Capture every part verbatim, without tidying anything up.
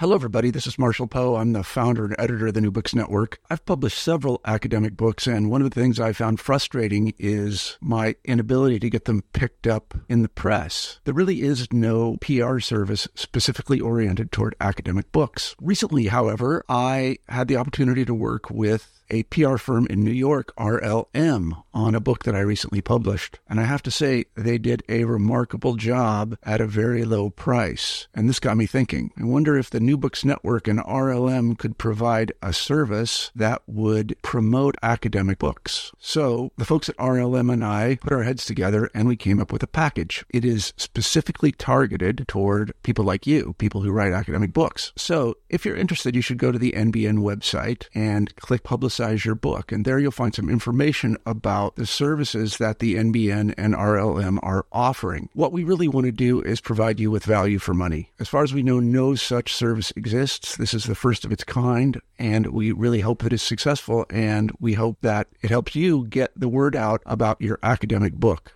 Hello, everybody. This is Marshall Poe. I'm the founder and editor of the New Books Network. I've published several academic books, and one of the things I found frustrating is my inability to get them picked up in the press. There really is no P R service specifically oriented toward academic books. Recently, however, I had the opportunity to work with a P R firm in New York, R L M, on a book that I recently published. And I have to say, they did a remarkable job at a very low price. And this got me thinking. I wonder if the New Books Network and R L M could provide a service that would promote academic books. So the folks at R L M and I put our heads together and we came up with a package. It is specifically targeted toward people like you, people who write academic books. So if you're interested, you should go to the N B N website and click Publicize your book. And there you'll find some information about the services that the N B N and R L M are offering. What we really want to do is provide you with value for money. As far as we know, no such service exists. This is the first of its kind, and we really hope that it's successful, and we hope that it helps you get the word out about your academic book.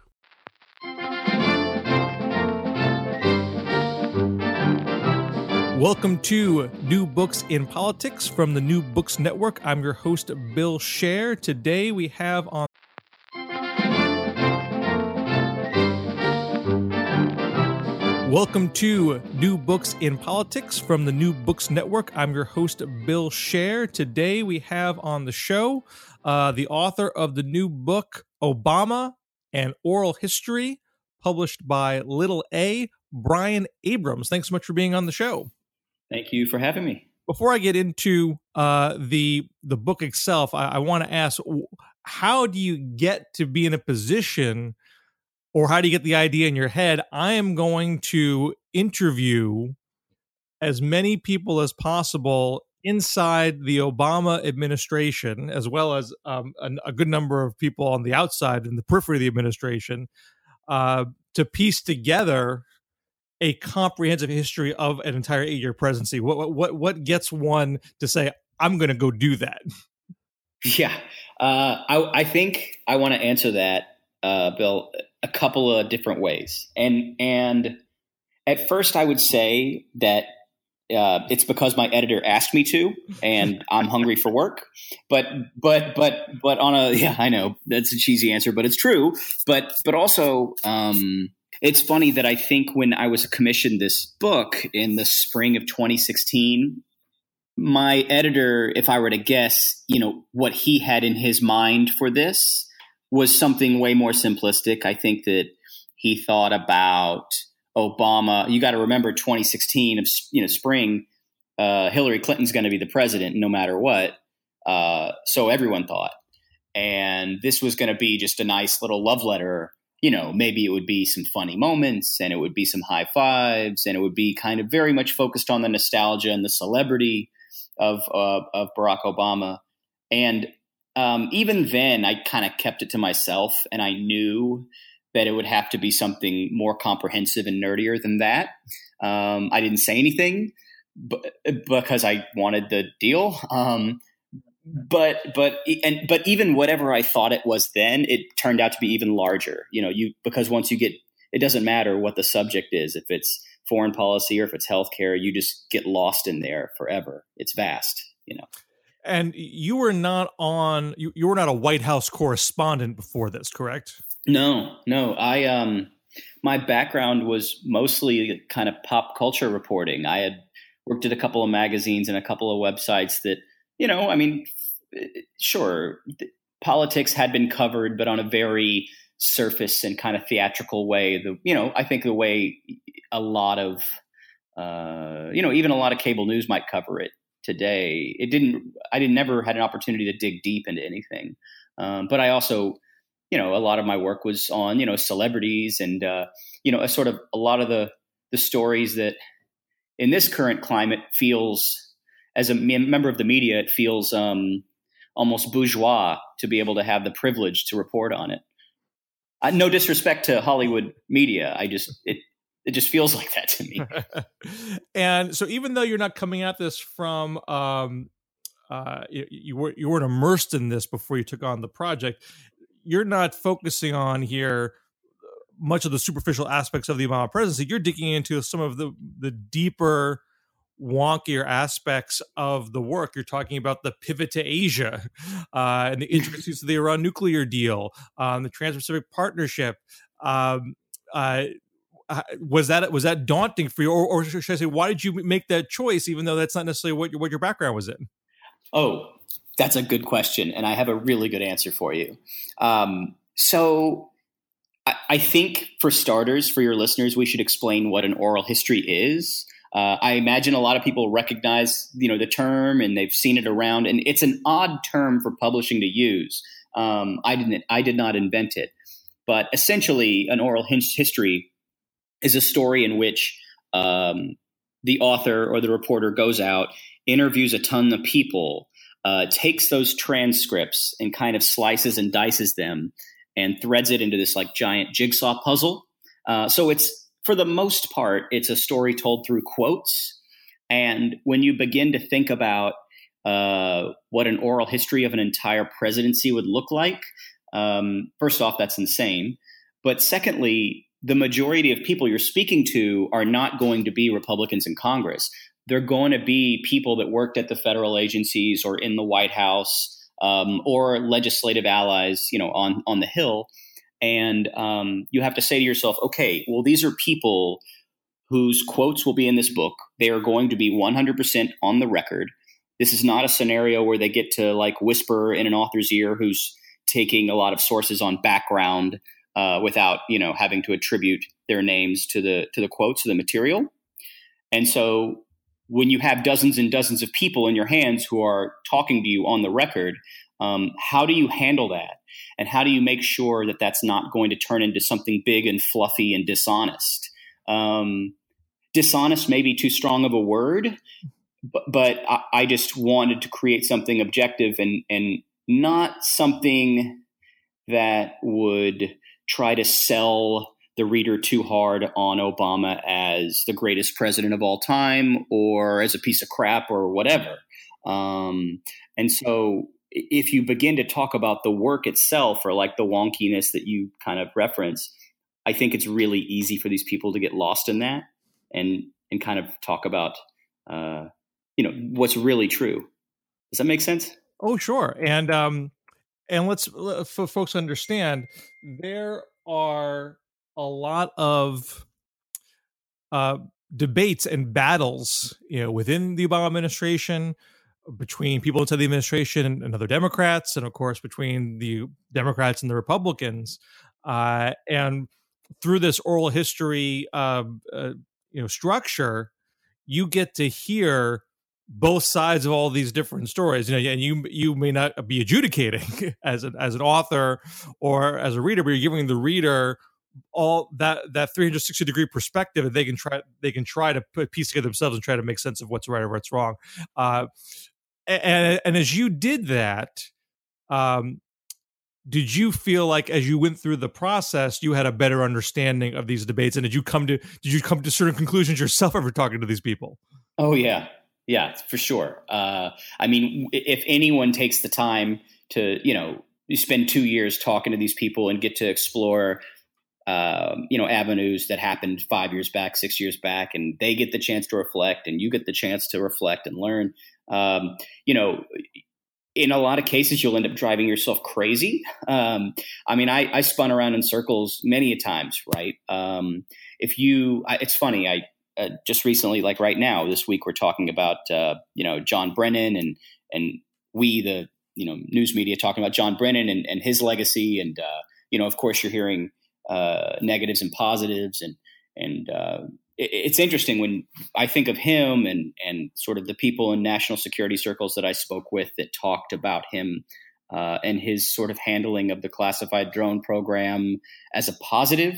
Welcome to New Books in Politics from the New Books Network. I'm your host, Bill Scher. Today we have on... Welcome to New Books in Politics from the New Books Network. I'm your host, Bill Scher. Today we have on the show uh, the author of the new book, Obama, An Oral History, published by Little A, Brian Abrams. Thanks so much for being on the show. Thank you for having me. Before I get into uh, the the book itself, I, I want to ask, how do you get to be in a position, or how do you get the idea in your head? I am going to interview as many people as possible inside the Obama administration, as well as um, a, a good number of people on the outside in the periphery of the administration, uh, to piece together a comprehensive history of an entire eight-year presidency. What what what gets one to say, I'm going to go do that? Yeah, uh, I, I think I want to answer that, uh, Bill, a couple of different ways. And and at first, I would say that uh, it's because my editor asked me to, and I'm hungry for work. But but but but on a yeah, I know that's a cheesy answer, but it's true. But but also. Um, It's funny that I think when I was commissioned this book in the spring of twenty sixteen, my editor, if I were to guess, you know, what he had in his mind for this was something way more simplistic. I think that he thought about Obama. You got to remember twenty sixteen of, you know, spring, uh, Hillary Clinton's going to be the president no matter what. Uh, so everyone thought, and this was going to be just a nice little love letter. You know, maybe it would be some funny moments and it would be some high fives and it would be kind of very much focused on the nostalgia and the celebrity of uh, of Barack Obama. And um, even then, I kind of kept it to myself, and I knew that it would have to be something more comprehensive and nerdier than that. Um, I didn't say anything but, because I wanted the deal. Um, But but and but even whatever I thought it was then, it turned out to be even larger. You know, you because once you get, it doesn't matter what the subject is. If it's foreign policy or if it's healthcare, you just get lost in there forever. It's vast, you know. And you were not on. You, you were not a White House correspondent before this, correct? No, no. I um, my background was mostly kind of pop culture reporting. I had worked at a couple of magazines and a couple of websites that. You know, I mean, sure, politics had been covered, but on a very surface and kind of theatrical way. The, you know, I think the way a lot of, uh, you know, even a lot of cable news might cover it today. It didn't. I didn't never had an opportunity to dig deep into anything. Um, but I also, you know, a lot of my work was on, you know, celebrities and, uh, you know, a sort of a lot of the the stories that in this current climate feels. As a member of the media, it feels um, almost bourgeois to be able to have the privilege to report on it. Uh, no disrespect to Hollywood media, I just it it just feels like that to me. And so, even though you're not coming at this from um, uh, you, you weren't you weren't immersed in this before you took on the project, you're not focusing on here much of the superficial aspects of the Obama presidency. You're digging into some of the the deeper wonkier aspects of the work. You're talking about the pivot to Asia uh, and the intricacies of the Iran nuclear deal, um, the Trans-Pacific Partnership. Um, uh, was that was that daunting for you, or, or should I say, why did you make that choice, even though that's not necessarily what your, what your background was in? Oh, that's a good question, and I have a really good answer for you. Um, so I, I think, for starters, for your listeners, we should explain what an oral history is. Uh, I imagine a lot of people recognize, you know, the term, and they've seen it around, and it's an odd term for publishing to use. Um, I didn't, I did not invent it, but essentially, an oral history is a story in which um, the author or the reporter goes out, interviews a ton of people, uh, takes those transcripts and kind of slices and dices them and threads it into this like giant jigsaw puzzle. Uh, so it's, for the most part, it's a story told through quotes. And when you begin to think about uh, what an oral history of an entire presidency would look like, um, first off, that's insane. But secondly, the majority of people you're speaking to are not going to be Republicans in Congress. They're going to be people that worked at the federal agencies or in the White House, um, or legislative allies, you know, on, on the Hill. And um, you have to say to yourself, okay, well, these are people whose quotes will be in this book. They are going to be one hundred percent on the record. This is not a scenario where they get to like whisper in an author's ear who's taking a lot of sources on background uh, without, you know, having to attribute their names to the to the quotes of the material. And so when you have dozens and dozens of people in your hands who are talking to you on the record, um, how do you handle that? And how do you make sure that that's not going to turn into something big and fluffy and dishonest? Um, dishonest may be too strong of a word, but, but I, I just wanted to create something objective and, and not something that would try to sell the reader too hard on Obama as the greatest president of all time or as a piece of crap or whatever. Um, and so if you begin to talk about the work itself or like the wonkiness that you kind of reference, I think it's really easy for these people to get lost in that and, and kind of talk about, uh, you know, what's really true. Does that make sense? Oh, sure. And, um, and let's, for folks understand, there are a lot of uh, debates and battles, you know, within the Obama administration, between people inside the administration and, and other Democrats, and of course between the Democrats and the Republicans. Uh, and through this oral history, uh, uh, you know, structure, you get to hear both sides of all these different stories, you know, and you you may not be adjudicating as an as an author or as a reader, but you're giving the reader all that that three hundred sixty degree perspective, and they can try they can try to put piece together themselves and try to make sense of what's right or what's wrong. Uh, and and as you did that, um, did you feel like as you went through the process, you had a better understanding of these debates, and did you come to did you come to certain conclusions yourself ever talking to these people? Oh yeah. Yeah, for sure. Uh, I mean, if anyone takes the time to, you know, you spend two years talking to these people and get to explore, um, you know, avenues that happened five years back, six years back, and they get the chance to reflect and you get the chance to reflect and learn, um, you know, in a lot of cases, you'll end up driving yourself crazy. Um, I mean, I, I spun around in circles many a times, right? Um, if you, I, it's funny, I, Uh, just recently, like right now, this week, we're talking about, uh, you know, John Brennan and and we, the, you know, news media talking about John Brennan and, and his legacy. And, uh, you know, of course, you're hearing uh, negatives and positives. And and uh, it, it's interesting when I think of him and, and sort of the people in national security circles that I spoke with that talked about him uh, and his sort of handling of the classified drone program as a positive.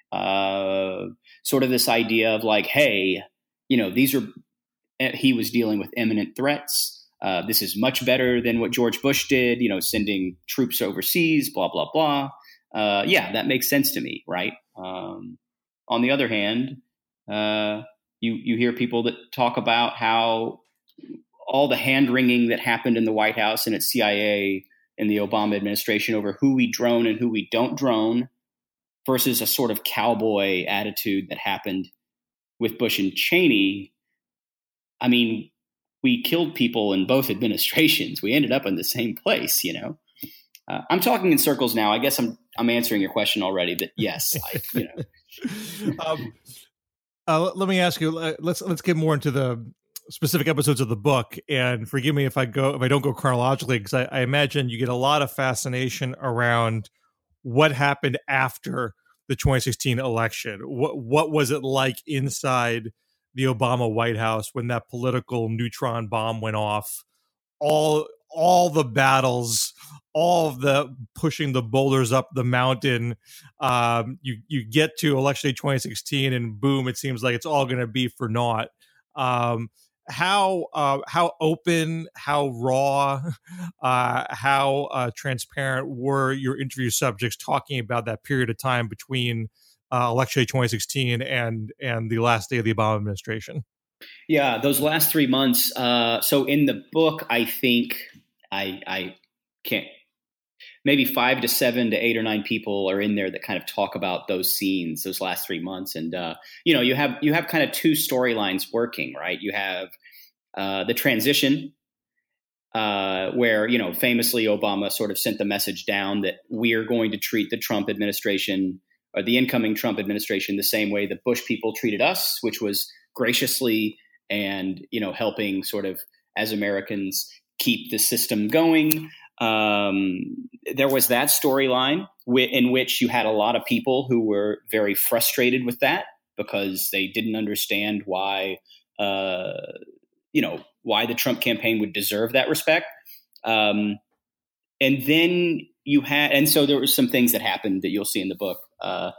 Uh, sort of this idea of like, hey, you know, these are, he was dealing with imminent threats. Uh, this is much better than what George Bush did, you know, sending troops overseas, blah, blah, blah. Uh, yeah, that makes sense to me. Right. Um, on the other hand, uh, you, you hear people that talk about how all the hand wringing that happened in the White House and at C I A in the Obama administration over who we drone and who we don't drone, versus a sort of cowboy attitude that happened with Bush and Cheney. I mean, we killed people in both administrations. We ended up in the same place, you know. Uh, I'm talking in circles now. I guess I'm I'm answering your question already. That yes, I, you know. um, uh, let me ask you. Uh, let's let's get more into the specific episodes of the book. And forgive me if I go if I don't go chronologically, because I, I imagine you get a lot of fascination around what happened after the twenty sixteen election. What what was it like inside the Obama White House when that political neutron bomb went off? All all the battles, all of the pushing the boulders up the mountain. Um, you you get to election day twenty sixteen, and boom, it seems like it's all going to be for naught. Um, how uh, how open, how raw, uh, how uh, transparent were your interview subjects talking about that period of time between uh, election day twenty sixteen and and the last day of the Obama administration? Yeah, those last three months. Uh, so in the book, I think I I can't. Maybe five to seven to eight or nine people are in there that kind of talk about those scenes, those last three months. And, uh, you know, you have you have kind of two storylines working, right? You have uh, the transition uh, where, you know, famously Obama sort of sent the message down that we are going to treat the Trump administration or the incoming Trump administration the same way the Bush people treated us, which was graciously and, you know, helping sort of as Americans keep the system going. Um, there was that storyline w- in which you had a lot of people who were very frustrated with that because they didn't understand why, uh, you know, why the Trump campaign would deserve that respect. Um, and then you had, and so there were some things that happened that you'll see in the book. Uh,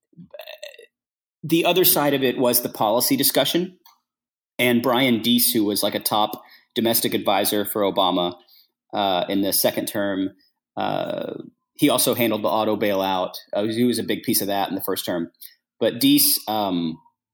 the other side of it was the policy discussion, and Brian Deese, who was like a top domestic advisor for Obama, Uh, in the second term, uh, he also handled the auto bailout. Uh, he was a big piece of that in the first term. But Deese um,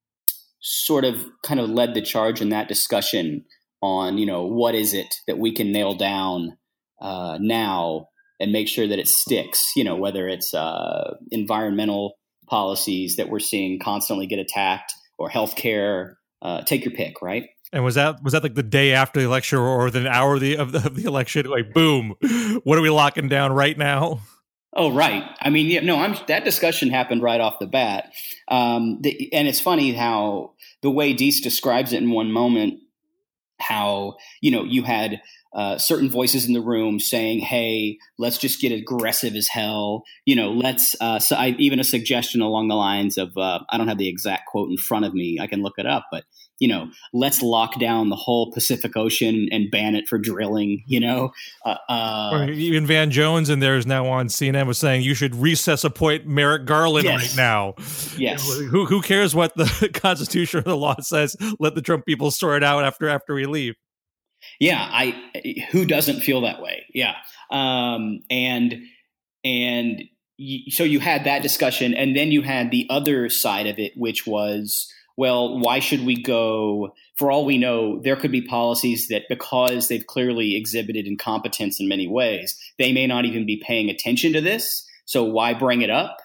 sort of kind of led the charge in that discussion on, you know, what is it that we can nail down uh, now and make sure that it sticks, you know, whether it's uh, environmental policies that we're seeing constantly get attacked or healthcare, uh, take your pick, right? And was that was that like the day after the election or the hour of the, of the of the election? Like, boom, what are we locking down right now? Oh, right. I mean, yeah, no, I'm, that discussion happened right off the bat. Um, the, and it's funny how the way Deese describes it in one moment, how, you know, you had uh, certain voices in the room saying, hey, let's just get aggressive as hell. You know, let's uh, so I, even a suggestion along the lines of uh, I don't have the exact quote in front of me. I can look it up. But you know, let's lock down the whole Pacific Ocean and ban it for drilling, you know. Uh, uh, Even Van Jones in there is now on C N N was saying you should recess appoint Merrick Garland yes. right now. Yes. Who who cares what the Constitution or the law says? Let the Trump people sort it out after after we leave. Yeah, I. Who doesn't feel that way? Yeah, um, and and y- so you had that discussion, and then you had the other side of it, which was, well, why should we go? For all we know, there could be policies that, because they've clearly exhibited incompetence in many ways, they may not even be paying attention to this. So why bring it up?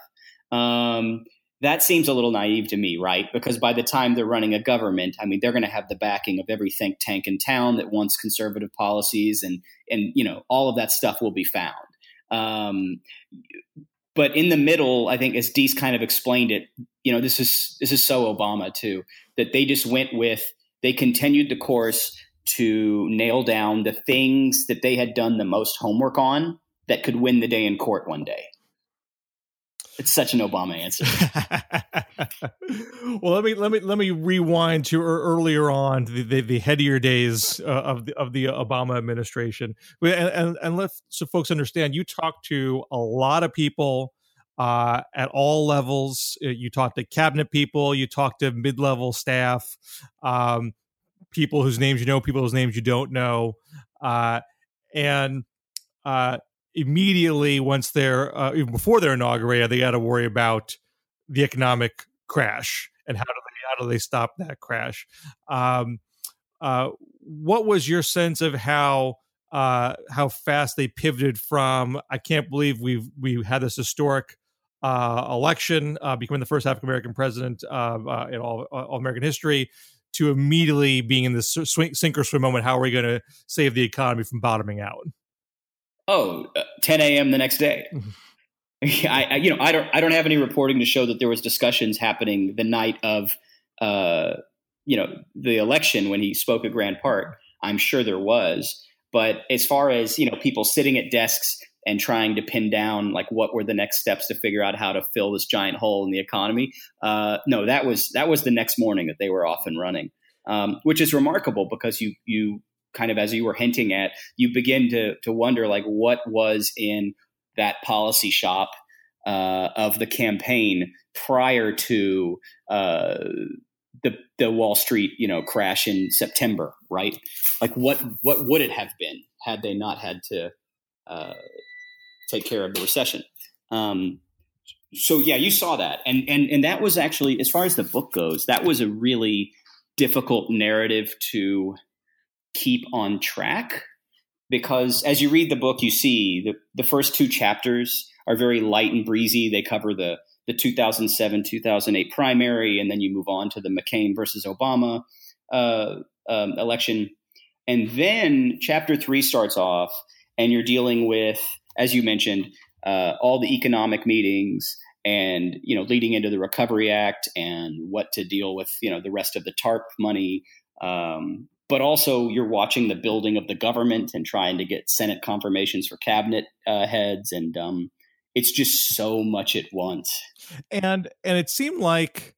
Um, that seems a little naive to me, right? Because by the time they're running a government, I mean, they're going to have the backing of every think tank in town that wants conservative policies, and and you know, all of that stuff will be found. Um, But in the middle, I think, as Deese kind of explained it, you know, this is this is so Obama too, that they just went with, they continued the course to nail down the things that they had done the most homework on that could win the day in court one day. It's such an Obama answer. Well, let me let me let me rewind to earlier on the, the, the headier days uh, of the of the Obama administration, and, and, and let so folks understand. You talked to a lot of people uh, at all levels. You talked to cabinet people. You talked to mid-level staff, um, people whose names you know, people whose names you don't know, uh, and. Uh, Immediately, once they're uh, even before they're inaugurated, they got to worry about the economic crash and how do they how do they stop that crash? Um, uh, what was your sense of how uh, how fast they pivoted from I can't believe we've we had this historic uh, election, uh, becoming the first African American president uh, uh, in all, all American history, to immediately being in this swing, sink or swim moment. How are we going to save the economy from bottoming out? Oh, uh, ten a.m. the next day. I, I, you know, I don't, I don't have any reporting to show that there was discussions happening the night of, uh, you know, the election when he spoke at Grand Park. I'm sure there was, but as far as, you know, people sitting at desks and trying to pin down like what were the next steps to figure out how to fill this giant hole in the economy, uh, no, that was that was the next morning that they were off and running, um, which is remarkable because you you kind of, as you were hinting at, you begin to to wonder like what was in that policy shop uh, of the campaign prior to uh, the the Wall Street, you know, crash in September, right? Like what what would it have been had they not had to uh, take care of the recession? Um, so yeah, you saw that, and and and that was actually, as far as the book goes, that was a really difficult narrative to keep on track. Because as you read the book, you see the, the first two chapters are very light and breezy. They cover the, the two thousand seven, two thousand eight primary, and then you move on to the McCain versus Obama uh, um, election. And then chapter three starts off, and you're dealing with, as you mentioned, uh, all the economic meetings and, you know, leading into the Recovery Act and what to deal with, you know, the rest of the TARP money. Um, But also you're watching the building of the government and trying to get Senate confirmations for cabinet uh, heads. And um, it's just so much at once. And and it seemed like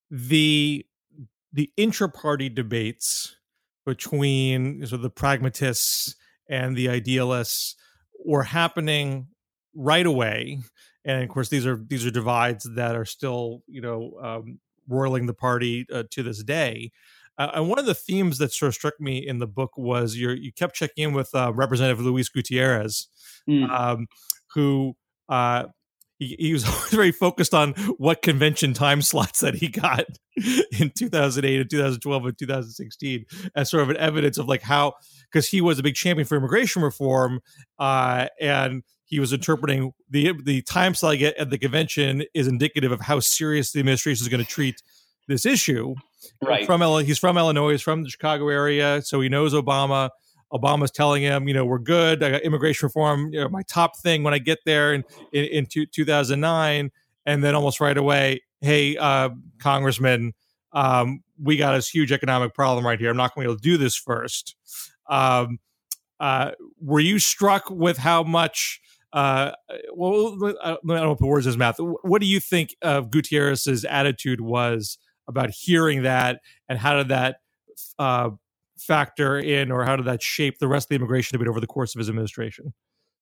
the the intra-party debates between sort of the pragmatists and the idealists were happening right away. And of course, these are these are divides that are still, you know, um, roiling the party uh, to this day. Uh, and one of the themes that sort of struck me in the book was your, you kept checking in with uh, Representative Luis Gutierrez, mm. um, who uh, he, he was very focused on what convention time slots that he got in two thousand eight and two thousand twelve and two thousand sixteen as sort of an evidence of like how, because he was a big champion for immigration reform, uh, and he was interpreting the the time slot I get at the convention is indicative of how serious the administration is going to treat this issue. Right. From he's from Illinois, he's from the Chicago area, so he knows Obama. Obama's telling him, you know, we're good. I got immigration reform, you know, my top thing when I get there in in, in two, two thousand nine, and then almost right away, hey, uh, Congressman, um, we got this huge economic problem right here. I'm not going to be able to do this first. Um, uh, were you struck with how much? Uh, well, I don't know, put words in his mouth. What do you think of Gutierrez's attitude was about hearing that, and how did that uh, factor in, or how did that shape the rest of the immigration debate over the course of his administration?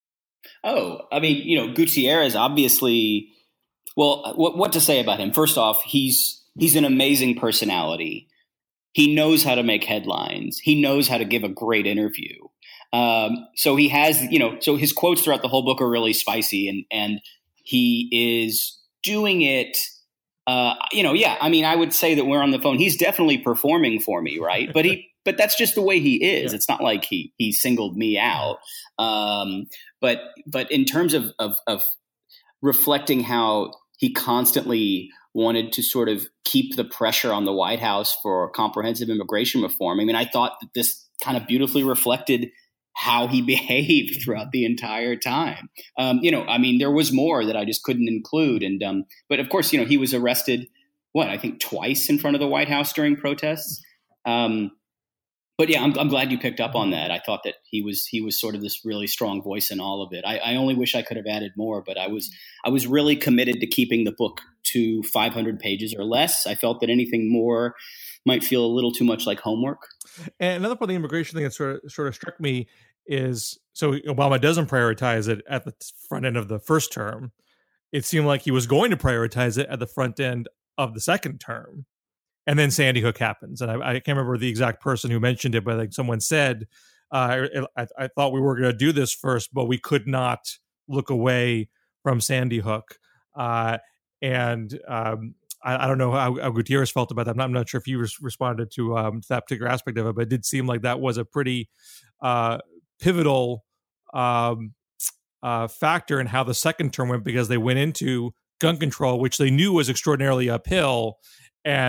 Oh, I mean, you know, Gutierrez obviously. Well, what what to say about him? First off, he's he's an amazing personality. He knows how to make headlines. He knows how to give a great interview. Um, so he has, you know, so his quotes throughout the whole book are really spicy, and and he is doing it. Uh, you know, yeah. I mean, I would say that we're on the phone. He's definitely performing for me, right? But he, but that's just the way he is. Yeah. It's not like he he singled me out. Um, but but in terms of, of of reflecting how he constantly wanted to sort of keep the pressure on the White House for comprehensive immigration reform. I mean, I thought that this kind of beautifully reflected how he behaved throughout the entire time. Um, you know, I mean, there was more that I just couldn't include. And, um, but of course, you know, he was arrested, what, I think twice in front of the White House during protests. Um, but yeah, I'm, I'm glad you picked up on that. I thought that he was, he was sort of this really strong voice in all of it. I, I only wish I could have added more, but I was, I was really committed to keeping the book to five hundred pages or less. I felt that anything more might feel a little too much like homework. And another part of the immigration thing that sort of, sort of struck me is, so Obama doesn't prioritize it at the front end of the first term. It seemed like he was going to prioritize it at the front end of the second term. And then Sandy Hook happens. And I, I can't remember the exact person who mentioned it, but like someone said, uh, I, I thought we were going to do this first, but we could not look away from Sandy Hook. Uh, and um, I, I don't know how, how Gutierrez felt about that. I'm not, I'm not sure if you res- responded to, um, to that particular aspect of it, but it did seem like that was a pretty uh, pivotal um, uh, factor in how the second term went, because they went into gun control, which they knew was extraordinarily uphill, and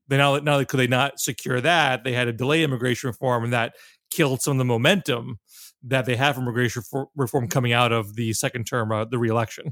they not, not only could they not secure that, they had to delay immigration reform, and that killed some of the momentum that they had from immigration reform coming out of the second term, uh, the reelection.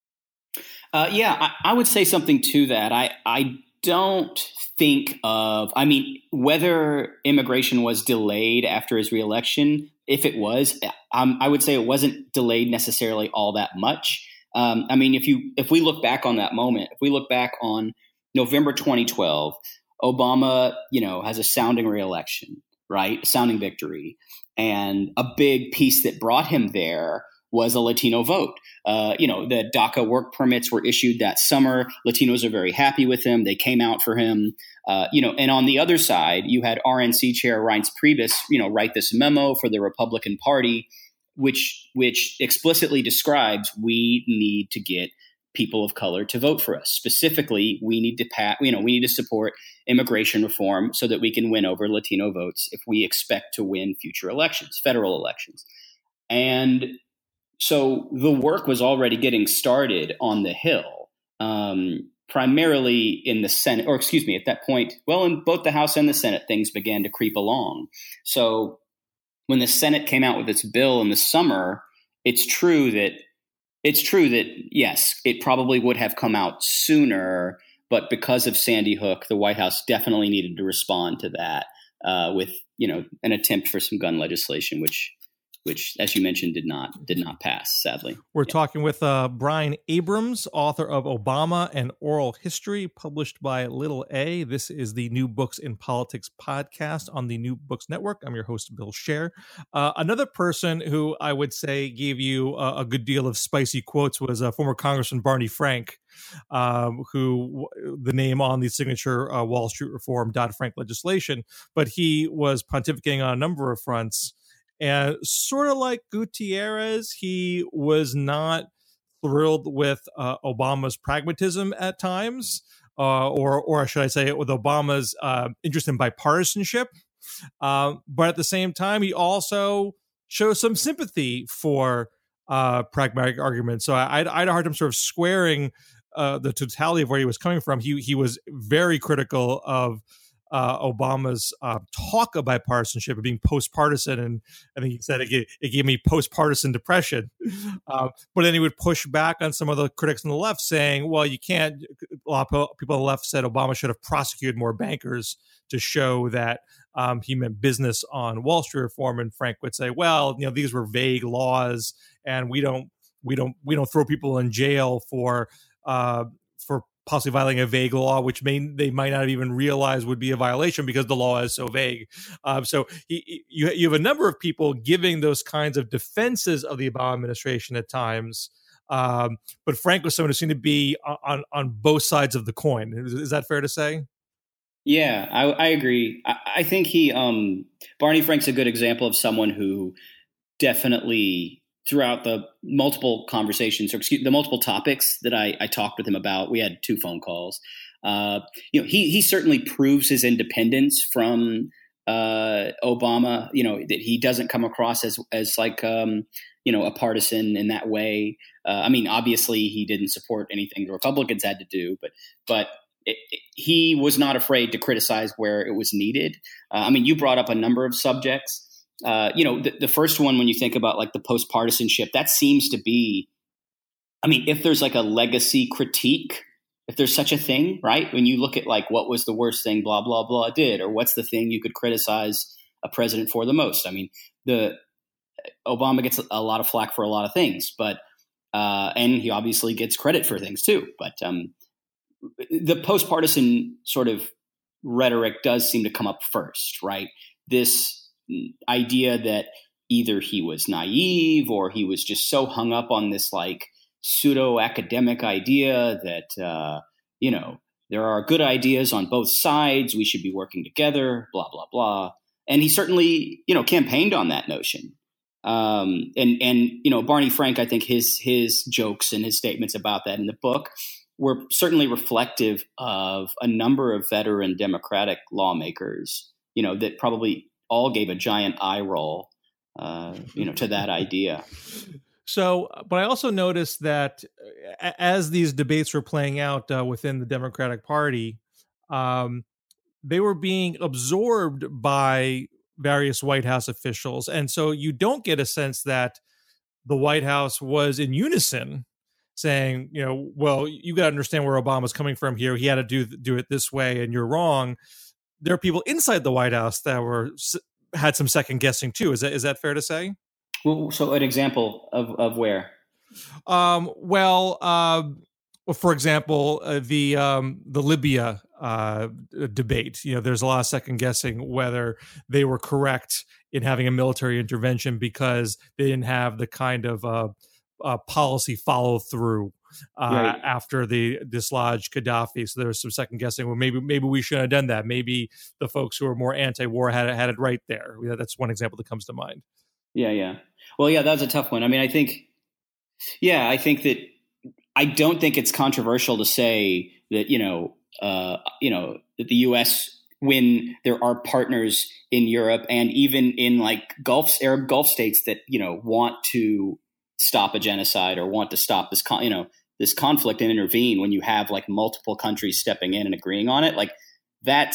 Uh, yeah, I, I would say something to that. I, I don't think of, I mean, whether immigration was delayed after his reelection, if it was, um, I would say it wasn't delayed necessarily all that much. Um, I mean, if you if we look back on that moment, if we look back on November twenty twelve, Obama, you know, has a sounding reelection, right? A sounding victory. And a big piece that brought him there was a Latino vote. Uh, you know, the DACA work permits were issued that summer. Latinos are very happy with him. They came out for him. Uh, you know, and on the other side, you had R N C Chair Reince Priebus, you know, write this memo for the Republican Party, which which explicitly describes we need to get people of color to vote for us. Specifically, we need to pass, you know, we need to support immigration reform so that we can win over Latino votes if we expect to win future elections, federal elections. And so the work was already getting started on the Hill, um, primarily in the Senate, or excuse me, at that point, well, in both the House and the Senate, things began to creep along. So when the Senate came out with its bill in the summer, it's true that it's true that, yes, it probably would have come out sooner, but because of Sandy Hook, the White House definitely needed to respond to that uh, with, you know, an attempt for some gun legislation, which which, as you mentioned, did not did not pass, sadly. We're yeah. talking with uh, Brian Abrams, author of Obama, an Oral History, published by Little A. This is the New Books in Politics podcast on the New Books Network. I'm your host, Bill Scher. Uh, another person who I would say gave you a, a good deal of spicy quotes was uh, former Congressman Barney Frank, um, who the name on the signature uh, Wall Street Reform Dodd-Frank legislation, but he was pontificating on a number of fronts. And sort of like Gutierrez, he was not thrilled with uh, Obama's pragmatism at times, uh, or, or should I say, with Obama's uh, interest in bipartisanship. Uh, but at the same time, he also shows some sympathy for uh, pragmatic arguments. So I, I had a hard time sort of squaring uh, the totality of where he was coming from. He he was very critical of Uh, Obama's uh, talk of bipartisanship of being post-partisan, and I think he said it gave, it gave me post-partisan depression. Uh, but then he would push back on some of the critics on the left, saying, "Well, you can't." A lot of people on the left said Obama should have prosecuted more bankers to show that um, he meant business on Wall Street reform. And Frank would say, "Well, you know, these were vague laws, and we don't, we don't, we don't throw people in jail for." Uh, for possibly violating a vague law, which may they might not even realize would be a violation because the law is so vague. Um, so he, you you have a number of people giving those kinds of defenses of the Obama administration at times. Um, but Frank was someone who seemed to be on on both sides of the coin. Is, is that fair to say? Yeah, I, I agree. I, I think he um, Barney Frank's a good example of someone who definitely, throughout the multiple conversations, or excuse the multiple topics that I, I talked with him about, we had two phone calls. Uh, you know, he he certainly proves his independence from uh, Obama. You know, that he doesn't come across as as like um, you know, a partisan in that way. Uh, I mean, obviously, he didn't support anything the Republicans had to do, but but it, it, he was not afraid to criticize where it was needed. Uh, I mean, you brought up a number of subjects. Uh, you know, the, the first one, when you think about like the post-partisanship, that seems to be, I mean, if there's like a legacy critique, if there's such a thing, right? When you look at like what was the worst thing blah, blah, blah did, or what's the thing you could criticize a president for the most? I mean, the Obama gets a lot of flack for a lot of things, but uh, and he obviously gets credit for things too. But um, the post-partisan sort of rhetoric does seem to come up first, right? This idea that either he was naive or he was just so hung up on this like pseudo academic idea that, uh, you know, there are good ideas on both sides. We should be working together, blah, blah, blah. And he certainly, you know, campaigned on that notion. Um, and, and, you know, Barney Frank, I think his, his jokes and his statements about that in the book were certainly reflective of a number of veteran Democratic lawmakers, you know, that probably all gave a giant eye roll, uh, you know, to that idea. So, but I also noticed that as these debates were playing out uh, within the Democratic Party, um, they were being absorbed by various White House officials. And so you don't get a sense that the White House was in unison saying, you know, well, you got to understand where Obama's coming from here. He had to do, do it this way and you're wrong. There are people inside the White House that were had some second guessing too. Is that, is that fair to say? Well, so an example of, of where? Um, well, uh, well, for example, uh, the um, the Libya uh, debate. You know, there's a lot of second guessing whether they were correct in having a military intervention because they didn't have the kind of uh, uh, policy follow through uh, right. after they dislodged Gaddafi. So there was some second guessing. Well, maybe maybe we shouldn't have done that. Maybe the folks who are more anti-war had it, had it right there. You know, that's one example that comes to mind. Yeah, yeah. Well, yeah, that's a tough one. I mean, I think, yeah, I think that. I don't think it's controversial to say that, you know, uh, you know, that the U S, when there are partners in Europe and even in like Gulf, Arab Gulf states that, you know, want to stop a genocide or want to stop this, con- you know, this conflict and intervene when you have like multiple countries stepping in and agreeing on it, like that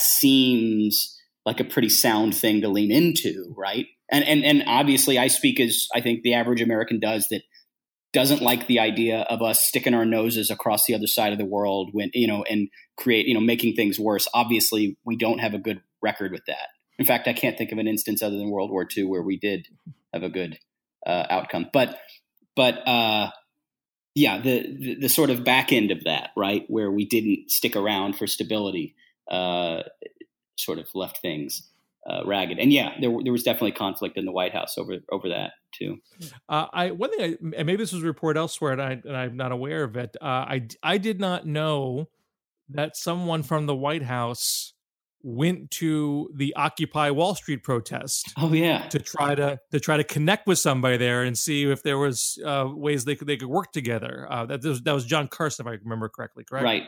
seems like a pretty sound thing to lean into. Right. And, and, and obviously I speak as I think the average American does, that doesn't like the idea of us sticking our noses across the other side of the world when, you know, and create, you know, making things worse. Obviously, we don't have a good record with that. In fact, I can't think of an instance other than World War Two where we did have a good uh, outcome. But, but uh, yeah, the, the the sort of back end of that, right, where we didn't stick around for stability, uh, sort of left things uh, ragged. And yeah, there there was definitely conflict in the White House over over that too. Uh, I one thing, I, and maybe this was reported elsewhere, and, I, and I'm not aware of it. Uh, I I did not know that someone from the White House went to the Occupy Wall Street protest. Oh yeah, to try to to try to connect with somebody there and see if there was uh, ways they could they could work together. Uh, that was, that was John Carson, if I remember correctly. Correct. Right.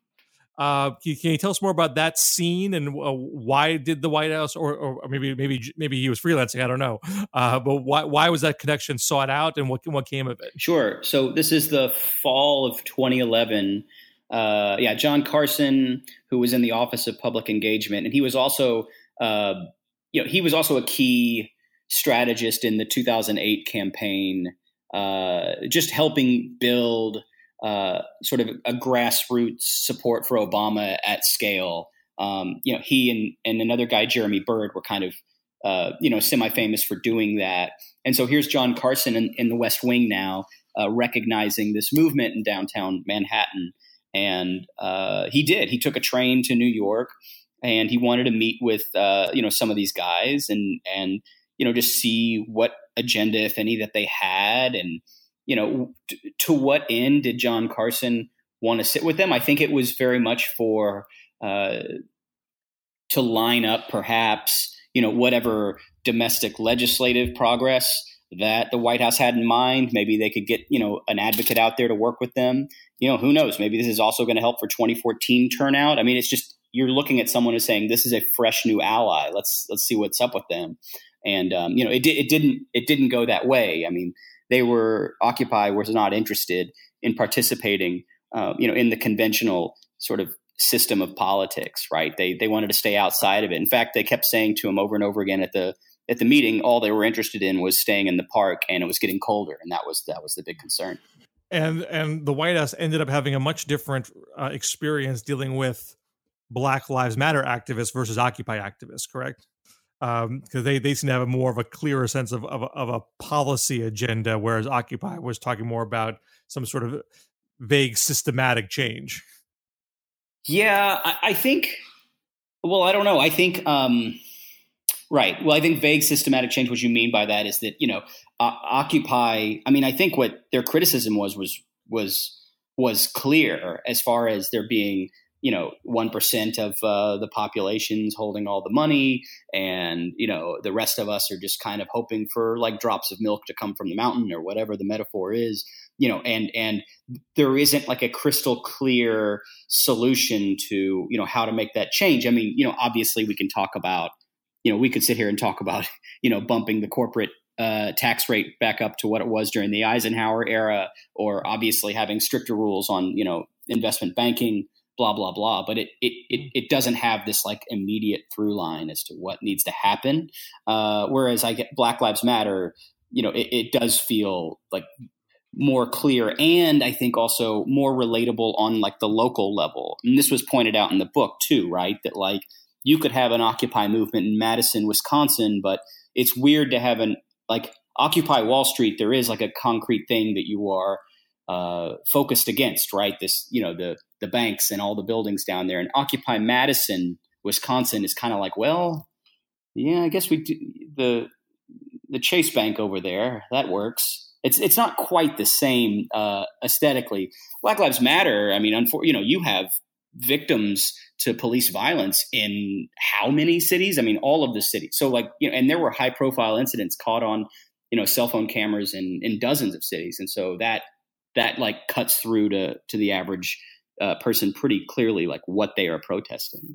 Uh, can, you, can you tell us more about that scene and uh, why did the White House, or, or maybe maybe maybe he was freelancing, I don't know, uh, but why why was that connection sought out and what what came of it? Sure. So this is the fall of twenty eleven. Uh, yeah, John Carson, who was in the Office of Public Engagement, and he was also uh, you know he was also a key strategist in the two thousand eight campaign, uh, just helping build Uh, sort of a grassroots support for Obama at scale. Um, you know, he and, and another guy, Jeremy Bird, were kind of, uh, you know, semi-famous for doing that. And so here's John Carson in, in the West Wing now, uh, recognizing this movement in downtown Manhattan. And uh, he did. He took a train to New York, and he wanted to meet with, uh, you know, some of these guys and, and, you know, just see what agenda, if any, that they had. And, you know, t- to what end did John Carson want to sit with them? I think it was very much for uh, to line up perhaps, you know, whatever domestic legislative progress that the White House had in mind. Maybe they could get, you know, an advocate out there to work with them. You know, who knows? Maybe this is also going to help for twenty fourteen turnout. I mean, it's just, you're looking at someone who's saying this is a fresh new ally. Let's let's see what's up with them. And um, you know, it, it didn't it didn't go that way. I mean, they were Occupy was not interested in participating, uh, you know, in the conventional sort of system of politics, right? They they wanted to stay outside of it. In fact, they kept saying to him over and over again at the at the meeting, all they were interested in was staying in the park, and it was getting colder, and that was that was the big concern. And and the White House ended up having a much different uh, experience dealing with Black Lives Matter activists versus Occupy activists, correct? Because um, they, they seem to have a more of a clearer sense of, of, of a policy agenda, whereas Occupy was talking more about some sort of vague systematic change. Yeah, I, I think, well, I don't know. I think, um, right. Well, I think vague systematic change, what you mean by that is that, you know, uh, Occupy, I mean, I think what their criticism was, was, was, was clear as far as there being, you know, one percent of uh, the population's holding all the money, and, you know, the rest of us are just kind of hoping for like drops of milk to come from the mountain or whatever the metaphor is, you know, and, and there isn't like a crystal clear solution to, you know, how to make that change. I mean, you know, obviously we can talk about, you know, we could sit here and talk about, you know, bumping the corporate uh, tax rate back up to what it was during the Eisenhower era, or obviously having stricter rules on, you know, investment banking. blah, blah, blah. But it, it, it, it doesn't have this like immediate through line as to what needs to happen. Uh, whereas I get Black Lives Matter, you know, it, it does feel like more clear, and I think also more relatable on like the local level. And this was pointed out in the book too, right? That like you could have an Occupy movement in Madison, Wisconsin, but it's weird to have an like Occupy Wall Street. There is like a concrete thing that you are uh, focused against, right? This, you know, the the banks and all the buildings down there. And Occupy Madison, Wisconsin is kind of like, well, yeah, I guess we do the the Chase Bank over there. That works. It's it's not quite the same uh, aesthetically. Black Lives Matter. I mean, unfor- you know, you have victims to police violence in how many cities? I mean, all of the cities. So like, you know, and there were high profile incidents caught on, you know, cell phone cameras in, in dozens of cities. And so that that like cuts through to to the average uh, person pretty clearly, like what they are protesting.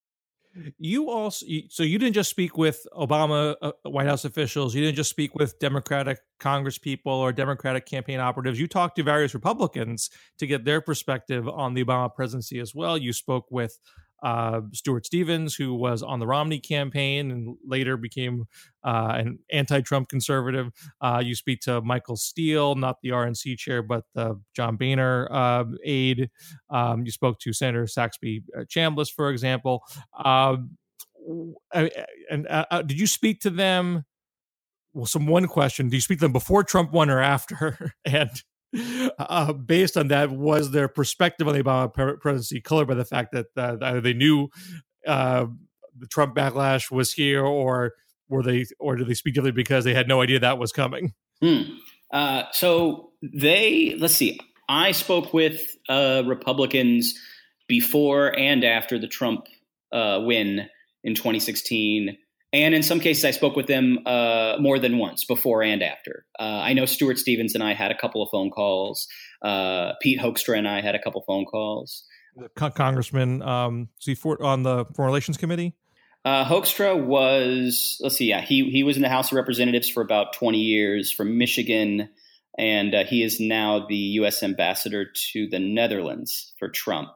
You also, so you didn't just speak with Obama uh, White House officials. You didn't just speak with Democratic Congress people or Democratic campaign operatives. You talked to various Republicans to get their perspective on the Obama presidency as well. You spoke with uh, Stuart Stevens, who was on the Romney campaign and later became uh, an anti-Trump conservative. Uh, you speak to Michael Steele, not the R N C chair, but the John Boehner uh, aide. Um, you spoke to Senator Saxby Chambliss, for example. Um, and uh, did you speak to them? Well, some one question: do you speak to them before Trump won or after? And uh, based on that, was their perspective on the Obama presidency colored by the fact that uh, either they knew uh, the Trump backlash was here, or were they, or did they speak differently because they had no idea that was coming? Hmm. Uh, so they, let's see. I spoke with uh, Republicans before and after the Trump uh, win in twenty sixteen. And in some cases, I spoke with them uh, more than once, before and after. Uh, I know Stuart Stevens and I had a couple of phone calls. Uh, Pete Hoekstra and I had a couple of phone calls. Con- Congressman, um, so for, on the Foreign Relations Committee? Uh, Hoekstra was, let's see, yeah, he he was in the House of Representatives for about twenty years from Michigan, and uh, he is now the U S ambassador to the Netherlands for Trump.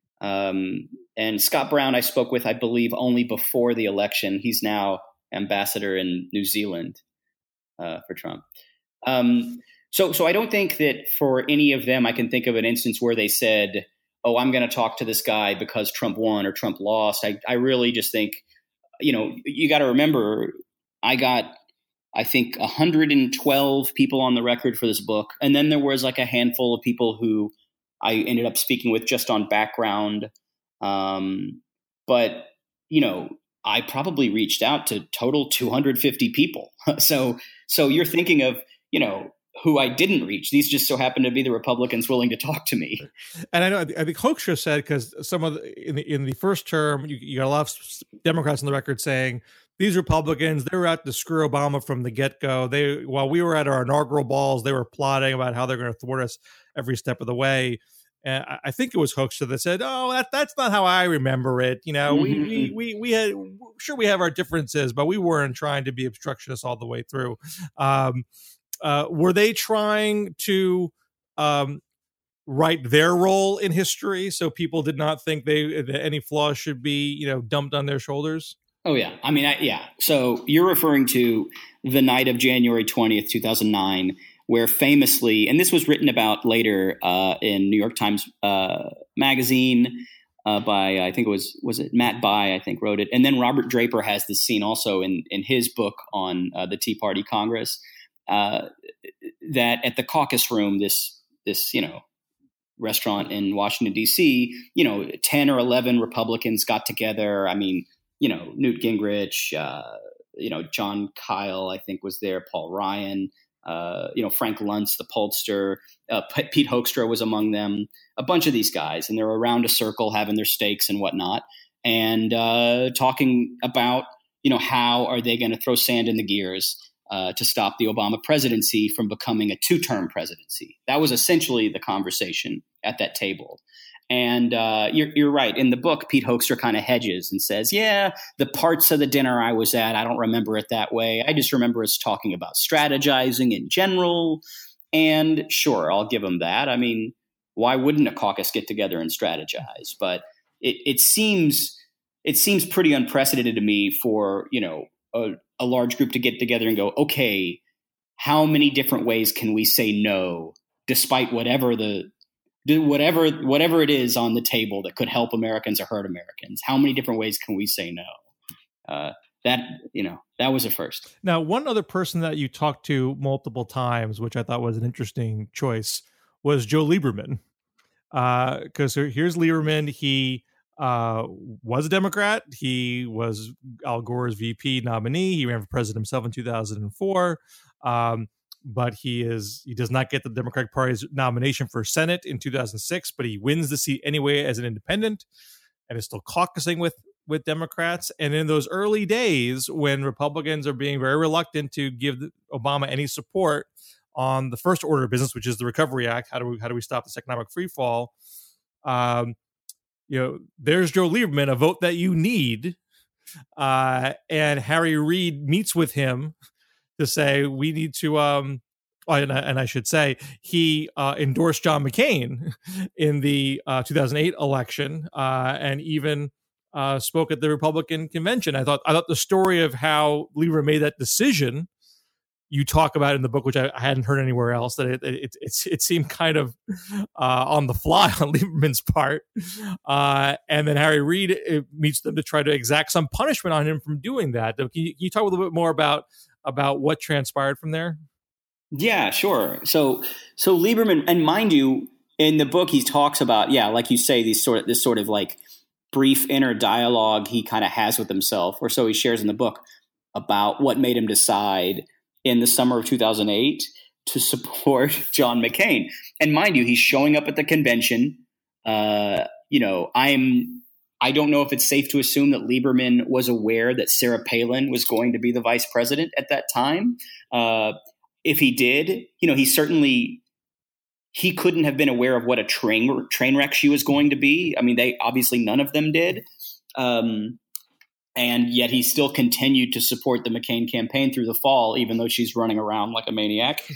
Um, and Scott Brown, I spoke with, I believe, only before the election. He's now ambassador in New Zealand uh, for Trump. Um, so, so I don't think that for any of them, I can think of an instance where they said, "Oh, I'm going to talk to this guy because Trump won or Trump lost." I, I really just think, you know, you got to remember, I got, I think, one hundred twelve people on the record for this book, and then there was like a handful of people who I ended up speaking with just on background. Um, but, you know, I probably reached out to total two hundred fifty people. so, so you're thinking of, you know, who I didn't reach. These just so happen to be the Republicans willing to talk to me. And I know, I think Hoekstra said, because some of the, in the, in the first term, you, you got a lot of Democrats on the record saying, these Republicans, they were out to screw Obama from the get-go. They, while we were at our inaugural balls, they were plotting about how they're going to thwart us every step of the way. And I think it was Hoekstra that said, "Oh, that, that's not how I remember it. You know, mm-hmm. we, we we we had sure we have our differences, but we weren't trying to be obstructionists all the way through." Um, uh, were they trying to um, write their role in history so people did not think they that any flaws should be, you know, dumped on their shoulders? Oh yeah, I mean, I, yeah. So you're referring to the night of January twentieth, two thousand nine. Where famously, and this was written about later uh, in New York Times uh, Magazine uh, by, I think it was, was it Matt Bai, I think wrote it. And then Robert Draper has this scene also in, in his book on uh, the Tea Party Congress, uh, that at the caucus room, this, this, you know, restaurant in Washington, D C, you know, ten or eleven Republicans got together. I mean, you know, Newt Gingrich, uh, you know, John Kyle, I think was there, Paul Ryan, Uh, you know, Frank Luntz, the pollster, uh, P- Pete Hoekstra was among them, a bunch of these guys. And they're around a circle having their steaks and whatnot and uh, talking about, you know, how are they going to throw sand in the gears uh, to stop the Obama presidency from becoming a two-term presidency. That was essentially the conversation at that table. And uh, you're, you're right. In the book, Pete Hoekstra kind of hedges and says, yeah, the parts of the dinner I was at, I don't remember it that way. I just remember us talking about strategizing in general. And sure, I'll give him that. I mean, why wouldn't a caucus get together and strategize? But it, it seems it seems pretty unprecedented to me for, you know, a, a large group to get together and go, okay, how many different ways can we say no, despite whatever the whatever whatever it is on the table that could help Americans or hurt Americans? How many different ways can we say no? Uh, that, you know, that was a first. Now, one other person that you talked to multiple times, which I thought was an interesting choice, was Joe Lieberman. Because uh, here's Lieberman. He uh, was a Democrat. He was Al Gore's V P nominee. He ran for president himself in two thousand four. Um, but he is he does not get the Democratic Party's nomination for Senate in two thousand six, but he wins the seat anyway as an independent and is still caucusing with with Democrats. And in those early days when Republicans are being very reluctant to give Obama any support on the first order of business, which is the Recovery Act, how do we how do we stop this economic freefall? Um, you know, there's Joe Lieberman, a vote that you need. Uh, and Harry Reid meets with him to say we need to, um, and, I, and I should say, he uh, endorsed John McCain in the uh, two thousand eight election, uh, and even uh, spoke at the Republican convention. I thought I thought the story of how Lieberman made that decision you talk about in the book, which I, I hadn't heard anywhere else, that it it, it, it seemed kind of uh, on the fly on Lieberman's part. Uh, and then Harry Reid meets them to try to exact some punishment on him from doing that. Can you, can you talk a little bit more about about what transpired from there? Yeah, sure. So, so Lieberman, and mind you, in the book, he talks about, yeah, like you say, these sort of, this sort of like brief inner dialogue he kind of has with himself, or so he shares in the book, about what made him decide in the summer of two thousand eight to support John McCain. And mind you, he's showing up at the convention. Uh, you know, I'm, I don't know if it's safe to assume that Lieberman was aware that Sarah Palin was going to be the vice president at that time. Uh, if he did, you know, he certainly, he couldn't have been aware of what a train train wreck she was going to be. I mean, they obviously none of them did. Um, and yet he still continued to support the McCain campaign through the fall, even though she's running around like a maniac.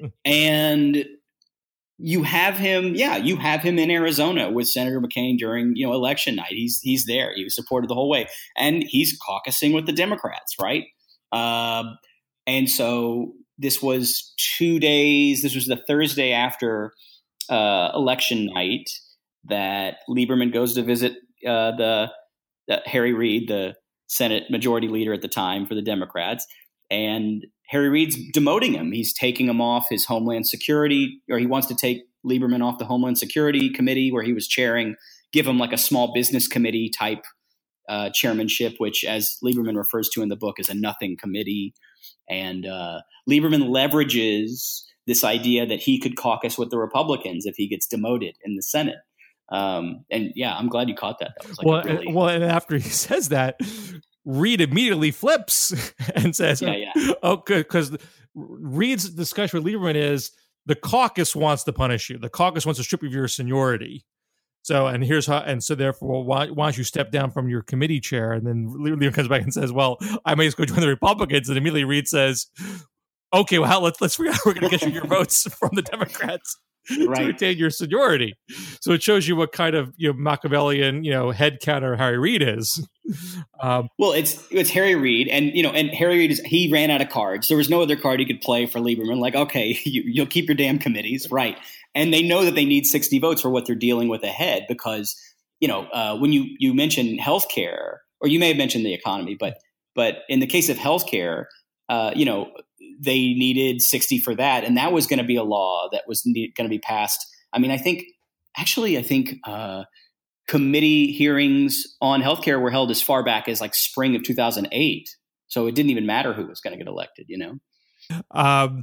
And you have him, yeah, you have him in Arizona with Senator McCain during, you know, election night. He's he's there. He was supported the whole way, and he's caucusing with the Democrats, right? Uh, and so this was two days. This was the Thursday after uh, election night that Lieberman goes to visit uh, the, the Harry Reid, the Senate Majority Leader at the time for the Democrats, and Harry Reid's demoting him. He's taking him off his Homeland Security, or he wants to take Lieberman off the Homeland Security Committee where he was chairing, give him like a small business committee type uh, chairmanship, which, as Lieberman refers to in the book, is a nothing committee. And uh, Lieberman leverages this idea that he could caucus with the Republicans if he gets demoted in the Senate. Um, and yeah, I'm glad you caught that. That was like well, really- well, and after he says that, Reid immediately flips and says, yeah, yeah. "Oh, good," because Reid's discussion with Lieberman is the caucus wants to punish you. The caucus wants to strip you of your seniority. So, and here's how, and so therefore, why, why don't you step down from your committee chair? And then Lieberman comes back and says, "Well, I may just go join the Republicans." And immediately Reid says, "Okay, well, let's let's figure out how we're going to get you your votes from the Democrats." Right. To retain your seniority. So it shows you what kind of, you know, Machiavellian, you know, head counter Harry Reid is. Um, well, it's it's Harry Reid, and you know, and Harry Reid is, he ran out of cards. There was no other card he could play for Lieberman. Like, okay, you, you'll keep your damn committees, right? And they know that they need sixty votes for what they're dealing with ahead, because you know, uh, when you you mention healthcare, or you may have mentioned the economy, but but in the case of healthcare, uh, you know, they needed sixty for that. And that was going to be a law that was going to be passed. I mean, I think actually, I think uh, committee hearings on healthcare were held as far back as like spring of two thousand eight. So it didn't even matter who was going to get elected, you know? Um,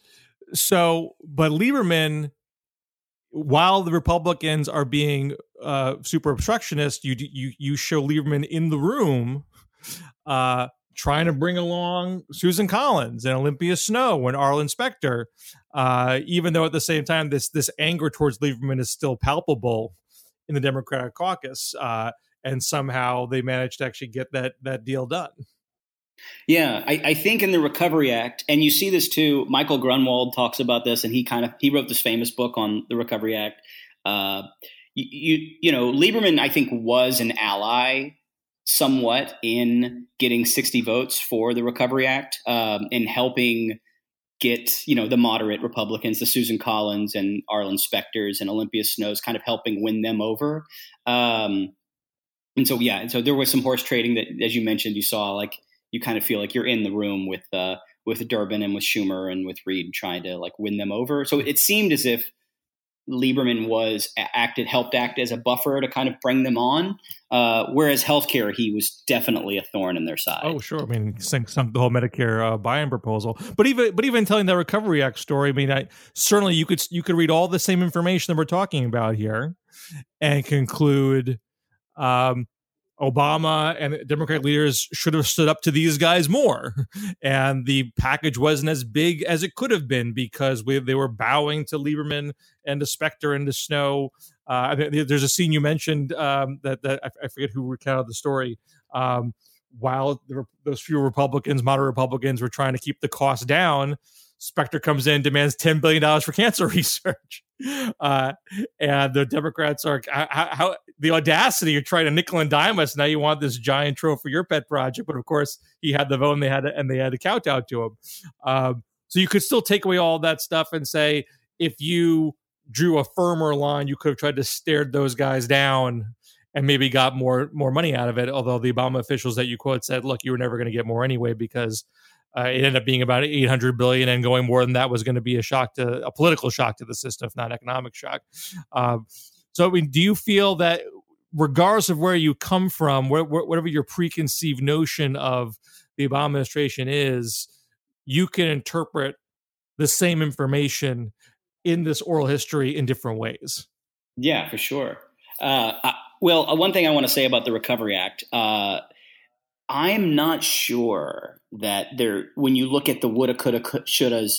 so, but Lieberman, while the Republicans are being uh, super obstructionist, you, you, you show Lieberman in the room, uh, trying to bring along Susan Collins and Olympia Snowe and Arlen Specter, uh, even though at the same time this this anger towards Lieberman is still palpable in the Democratic caucus, uh, and somehow they managed to actually get that that deal done. Yeah, I, I think in the Recovery Act, and you see this too, Michael Grunwald talks about this, and he kind of he wrote this famous book on the Recovery Act. uh, you, you, you know, Lieberman, I think, was an ally somewhat in getting sixty votes for the Recovery Act, um, in helping get, you know, the moderate Republicans, the Susan Collins and Arlen Specters and Olympia Snows, kind of helping win them over. Um, and so, yeah, and so there was some horse trading that, as you mentioned, you saw, like, you kind of feel like you're in the room with, uh, with Durbin and with Schumer and with Reid trying to, like, win them over. So it seemed as if Lieberman was acted, helped act as a buffer to kind of bring them on. Uh, whereas healthcare, he was definitely a thorn in their side. Oh, sure. I mean, sunk, sunk the whole Medicare uh, buy-in proposal. But even, but even telling that Recovery Act story, I mean, I, certainly you could you could read all the same information that we're talking about here, and conclude um, Obama and Democratic leaders should have stood up to these guys more, and the package wasn't as big as it could have been because we, they were bowing to Lieberman and to Specter and to Snow. Uh, there's a scene you mentioned um, that, that I forget who recounted the story. Um, while there were those few Republicans, moderate Republicans, were trying to keep the cost down, Specter comes in, demands ten billion dollars for cancer research. Uh, and the Democrats are, how, how the audacity of trying to nickel and dime us. Now you want this giant trophy for your pet project. But of course, he had the vote and they had to, and they had to kowtow to him. Um, so you could still take away all that stuff and say, if you drew a firmer line, you could have tried to stare those guys down and maybe got more more money out of it. Although the Obama officials that you quote said, look, you were never going to get more anyway, because uh, it ended up being about eight hundred billion dollars, and going more than that was going to be a shock to a political shock to the system, if not an economic shock. Um, so, I mean, do you feel that regardless of where you come from, wh- wh- whatever your preconceived notion of the Obama administration is, you can interpret the same information in this oral history in different ways? Yeah, for sure. Uh, I, well, uh, one thing I want to say about the Recovery Act, uh, I'm not sure that there, when you look at the woulda, coulda, shouldas,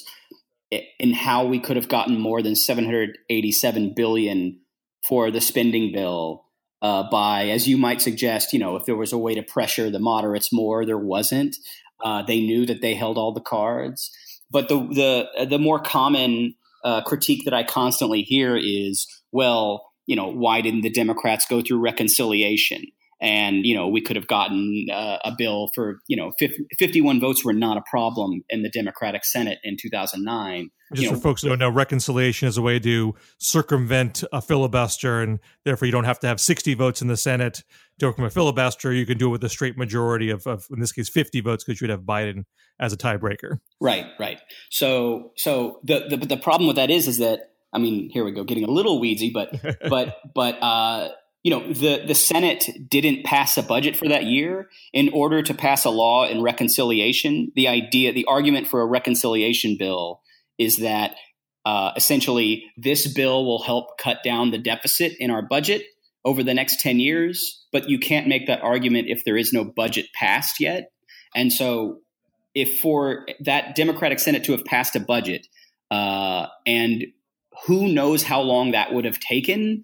and how we could have gotten more than seven hundred eighty-seven billion dollars for the spending bill uh, by, as you might suggest, you know, if there was a way to pressure the moderates more, there wasn't. Uh, they knew that they held all the cards. But the the the more common uh, critique that I constantly hear is, well, you know, why didn't the Democrats go through reconciliation? And, you know, we could have gotten uh, a bill for, you know, fifty, fifty-one votes were not a problem in the Democratic Senate in two thousand nine. Just you for know, folks who don't know, reconciliation is a way to circumvent a filibuster, and therefore you don't have to have sixty votes in the Senate to overcome a filibuster. You can do it with a straight majority of, of in this case, fifty votes, because you'd have Biden as a tiebreaker. Right, right. So, so the the the problem with that is, is that, I mean, here we go, getting a little weedsy, but but but uh, you know, the the Senate didn't pass a budget for that year. In order to pass a law in reconciliation, the idea, the argument for a reconciliation bill is that uh, essentially this bill will help cut down the deficit in our budget over the next ten years, but you can't make that argument if there is no budget passed yet. And so if for that Democratic Senate to have passed a budget, uh, and who knows how long that would have taken,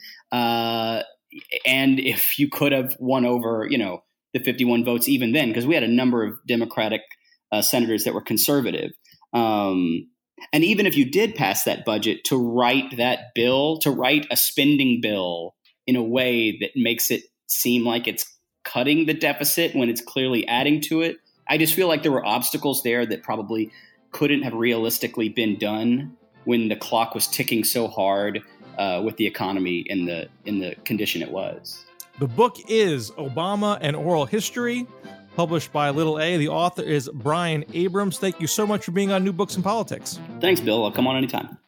uh, and if you could have won over, you know, the fifty-one votes even then, because we had a number of Democratic uh, senators that were conservative. Um, and even if you did pass that budget, to write that bill, to write a spending bill in a way that makes it seem like it's cutting the deficit when it's clearly adding to it, I just feel like there were obstacles there that probably couldn't have realistically been done when the clock was ticking so hard uh, with the economy in the in the condition it was. The book is Obama and Oral History, published by Little A. The author is Brian Abrams. Thank you so much for being on New Books in Politics. Thanks, Bill. I'll come on anytime.